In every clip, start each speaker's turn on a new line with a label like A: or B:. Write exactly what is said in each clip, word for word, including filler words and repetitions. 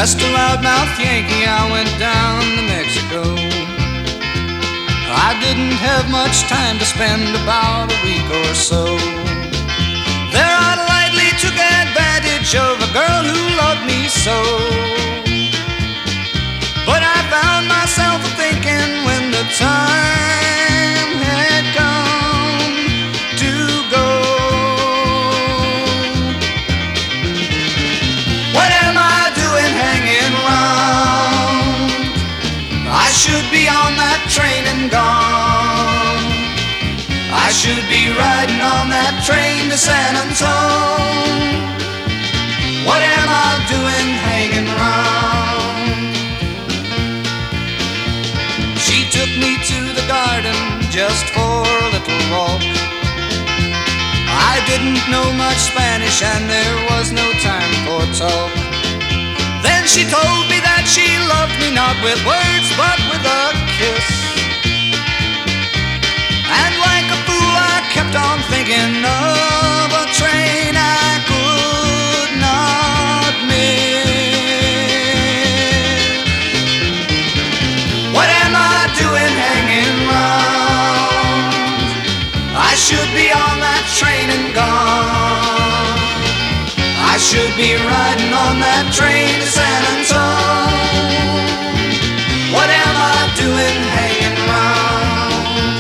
A: Just a loudmouth Yankee, I went down to Mexico. I didn't have much time to spend, about a week or so. There I lightly took advantage of a girl who loved me so. But I found myself thinking when the time had come to go, what am I doing hanging around? I should be on that train and gone. I should be riding on that train to San Antone. What am I doing hanging around? She took me to the garden just for a little walk. I didn't know much Spanish and there was no time for talk. Then she told me that she loved me not with words but with a kiss. And like a fool I kept on thinking of a train I could not miss. What am I doing hanging round? I should be on that train and gone. I should be riding on that train to San Antone. What am I doing hanging round?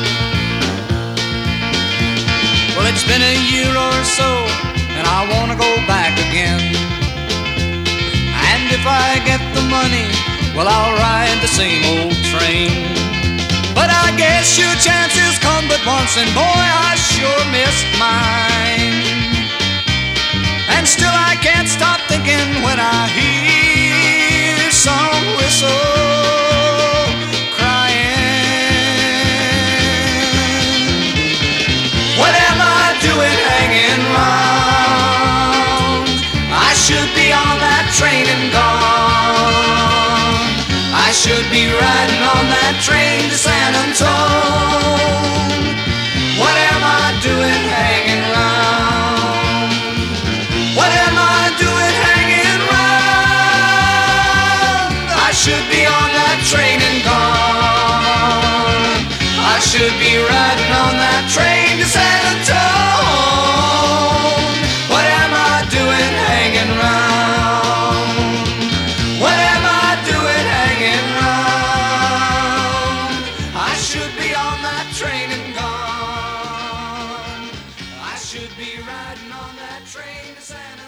A: Well, it's been a year or so and I wanna go back again. And if I get the money, well, I'll ride the same old train. But I guess your chances come but once, and boy, I sure missed mine. And still I can't stop thinking when I hear some whistle crying. What am I doing hanging round? I should be on that train and gone. I should be riding on that train to San Antone. What am I doing hanging round? What am I doing hanging round? I should be on that train and gone. I should be riding on that train to San Antone. What am I doing hanging round? What am I doing hanging round? I should be on that train and gone. I should be riding on that train to San Antone.